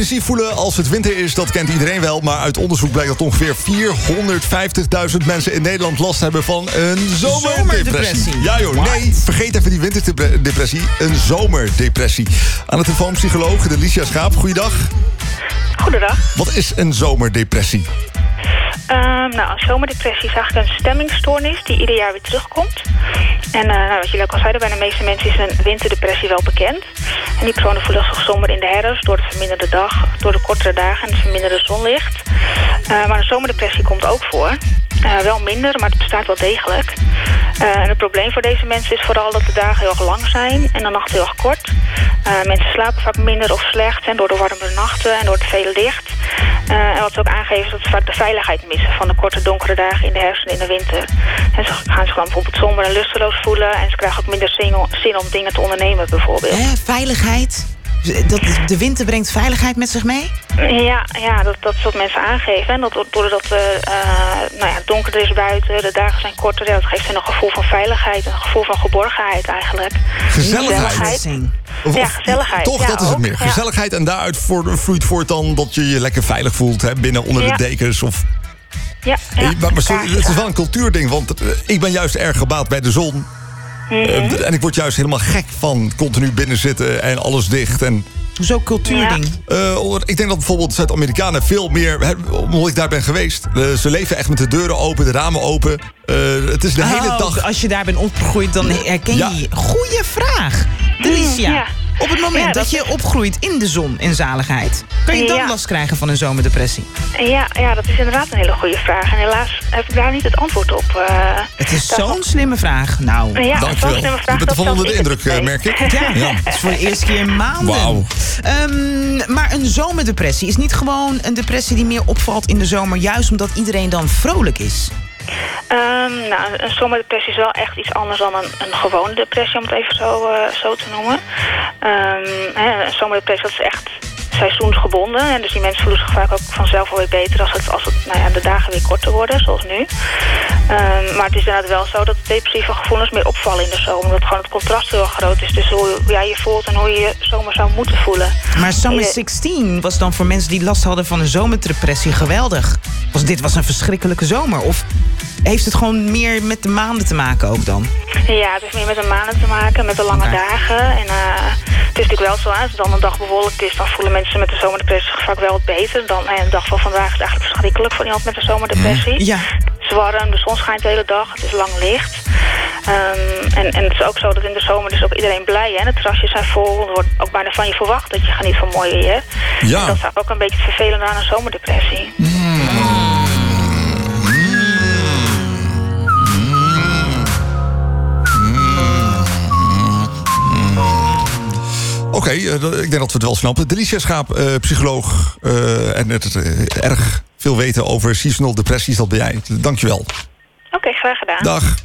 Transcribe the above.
depressief voelen als het winter is, dat kent iedereen wel. Maar uit onderzoek blijkt dat ongeveer 450.000 mensen in Nederland last hebben van een zomerdepressie. Ja joh, nee, vergeet even die winterdepressie. Een zomerdepressie. Aan de telefoon psycholoog Delicia Schaap. Goeiedag. Goedendag. Wat is een zomerdepressie? Een zomerdepressie is eigenlijk een stemmingstoornis die ieder jaar weer terugkomt. En wat jullie ook al zeiden, bij de meeste mensen is een winterdepressie wel bekend. En die personen voelen zich somber in de herfst door de verminderde dag, door de kortere dagen en het verminderde zonlicht. Maar een zomerdepressie komt ook voor. Wel minder, maar het bestaat wel degelijk. En het probleem voor deze mensen is vooral dat de dagen heel erg lang zijn en de nachten heel erg kort. Mensen slapen vaak minder of slecht en door de warmere nachten en door het vele licht. En wat ze ook aangeven is dat ze vaak de veiligheid missen van de korte donkere dagen in de herfst en in de winter. En ze gaan zich dan bijvoorbeeld somber en lusteloos voelen en ze krijgen ook minder zin om dingen te ondernemen bijvoorbeeld. Veiligheid? De winter brengt veiligheid met zich mee? Ja, dat is wat mensen aangeven. En doordat het donkerder is buiten, de dagen zijn korter, dat geeft hen een gevoel van veiligheid, een gevoel van geborgenheid eigenlijk. Gezelligheid. Ja, gezelligheid. Toch, dat is het meer. Gezelligheid en daaruit vloeit voort dan dat je je lekker veilig voelt, hè, binnen onder de dekens of... Ja, maar het is wel een cultuurding, want ik ben juist erg gebaat bij de zon. En ik word juist helemaal gek van continu binnen zitten en alles dicht. Hoezo cultuurding? Ik denk dat bijvoorbeeld Zuid-Amerikanen veel meer... Omdat ik daar ben geweest. Ze leven echt met de deuren open, de ramen open. Het is de hele dag... Als je daar bent opgegroeid, dan herken je... Goeie vraag, Delicia. Ja. Op het moment dat je opgroeit in de zon en zaligheid... kan je dan last krijgen van een zomerdepressie? Ja, dat is inderdaad een hele goede vraag. En helaas heb ik daar niet het antwoord op. Het is zo'n slimme vraag. Nou, dankjewel. Je bent ervan onder de indruk, merk ik. Ja, het is voor de eerste keer in maanden. Wauw. Maar een zomerdepressie is niet gewoon een depressie die meer opvalt in de zomer... juist omdat iedereen dan vrolijk is. Een zomerdepressie is wel echt iets anders dan een gewone depressie, om het even zo te noemen. Een zomerdepressie dat is echt seizoensgebonden. En dus die mensen voelen zich vaak ook vanzelf wel weer beter als de dagen weer korter worden, zoals nu. Maar het is inderdaad wel zo dat depressieve gevoelens meer opvallen in de zomer. Omdat gewoon het contrast heel groot is tussen hoe jij je voelt en hoe je je zomer zou moeten voelen. Maar Summer 16 was dan voor mensen die last hadden van een zomerdepressie geweldig. Dit was een verschrikkelijke zomer. Of heeft het gewoon meer met de maanden te maken ook dan? Ja, het heeft meer met de maanden te maken, met de lange dagen. En het is natuurlijk wel zo, als dan een dag bewolkt is, dan voelen mensen met de zomerdepressie zich vaak wel wat beter. Dan een dag van vandaag is eigenlijk verschrikkelijk voor iemand met een zomerdepressie. Ja. Het is warm, de zon schijnt de hele dag, het is lang licht. En het is ook zo dat in de zomer is ook iedereen blij. Hè? De terrasjes zijn vol, er wordt ook bijna van je verwacht dat je geniet van mooi weer. Ja. En dat is ook een beetje het vervelende aan een zomerdepressie. Oké, ik denk dat we het wel snappen. Delicia Schaap, psycholoog en erg veel weten over seasonal depressies. Dat ben jij. Dankjewel. Oké, graag gedaan. Dag.